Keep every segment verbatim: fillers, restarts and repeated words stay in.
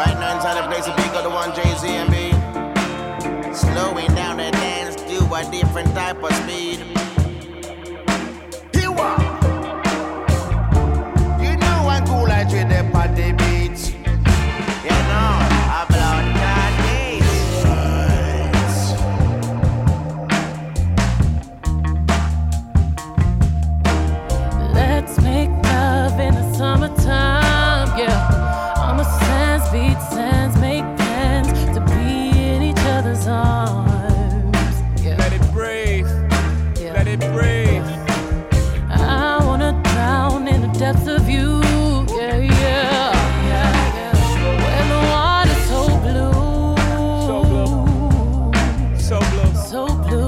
Right now inside the place, the big of the one J Z and B. Slowing down the dance to a different type of speed. You are. You know I'm cool, I treat them on the beats. You know, I blood that beats. Let's make love in the summertime, yeah. On the sands, beat sands, make plans to be in each other's arms. Yeah. Let it breathe, yeah. Let it breathe. I wanna drown in the depths of you, yeah, yeah, yeah, yeah. When the water's so blue, so blue, so blue, so blue,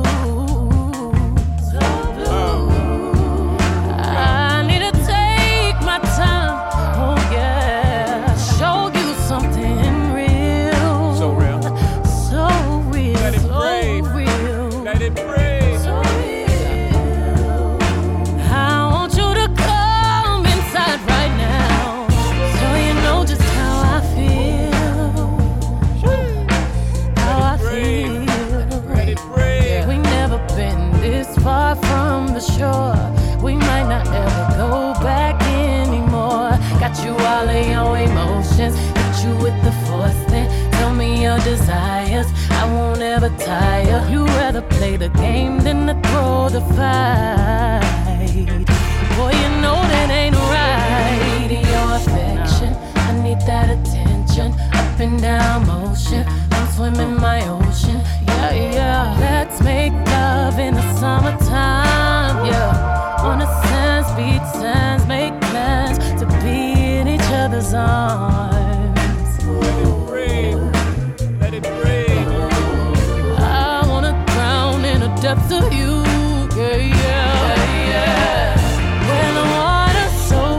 so blue. Oh. I need to take my time, oh yeah, show you something real, so real, so real, let it so breathe, real, let it breathe, so real. I want you to come inside right now, so you know just how I feel, how I feel. let it breathe. We never been this far from the shore. We might not ever go back anymore. Got you all of your emotions, hit you with the force. Then tell me your desires. I won't ever tire. You rather play the game than to throw the fight. Boy, you know that ain't right. Your affection, I need that attention. Up and down motion, I'm swimming my ocean. Yeah, yeah. Let's make love in the summertime. Yeah. On the sands, beat sands, make plans to be in each other's arms. Let it breathe, let it breathe. I wanna drown in the depths of you. Yeah, yeah, yeah. When the water's so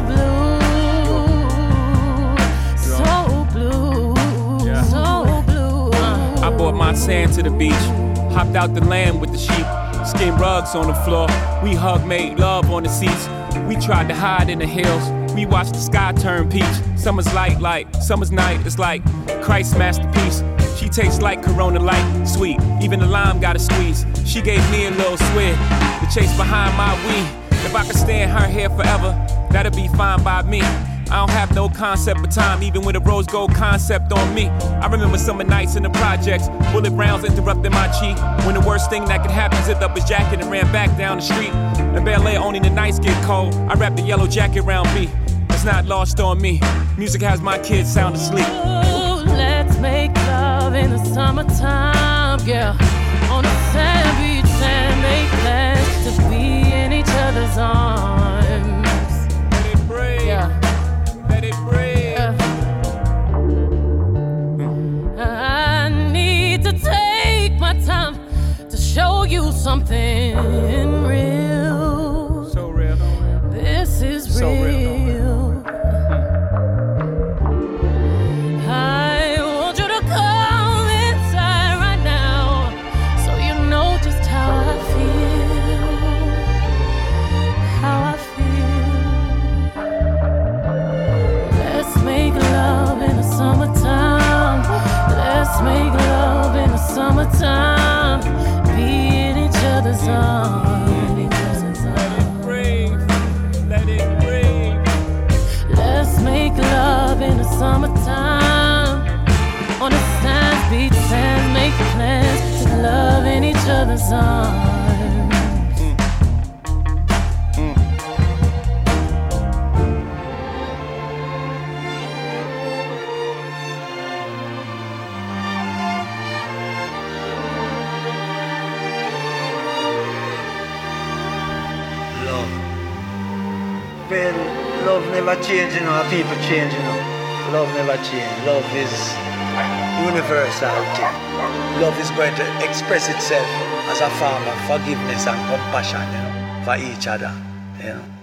blue, so blue, Yeah. so blue. I brought my sand to the beach, hopped out the land with the sheep, skin rugs on the floor. We hug, made love on the seats. We tried to hide in the hills. We watched the sky turn peach. Summer's light, like summer's night. It's like Christ's masterpiece. She tastes like Corona Light, sweet. Even the lime got a squeeze. She gave me a little swig to chase behind my weed. If I could stay in her hair forever, that'd be fine by me. I don't have no concept of time, even with a rose gold concept on me. I remember summer nights in the projects, bullet rounds interrupting my cheek. When the worst thing that could happen, zipped up his jacket and ran back down the street. In Bel Air, only the nights get cold. I wrapped the yellow jacket around me. It's not lost on me. Music has my kids sound asleep. Ooh, let's make love in the summertime, yeah. On the sand beach and make plans to be in each other's arms. Let it breathe, Yeah. let it breathe. Yeah. I need to take my time to show you something real. So real. This is So real. real. I want you to come inside right now, so you know just how I feel, how I feel. Let's make love in the summertime. Let's make love in the summertime. Be in each other's arms. Let it breathe, let it breathe. Let's make love in the summertime. On the sands, beach sands, make plans to love in each other's arms. Love. Well, love never change, you know, people change, you know. Love never change. Love is universal thing. Love is going to express itself as a form of forgiveness and compassion, you know, for each other, you know.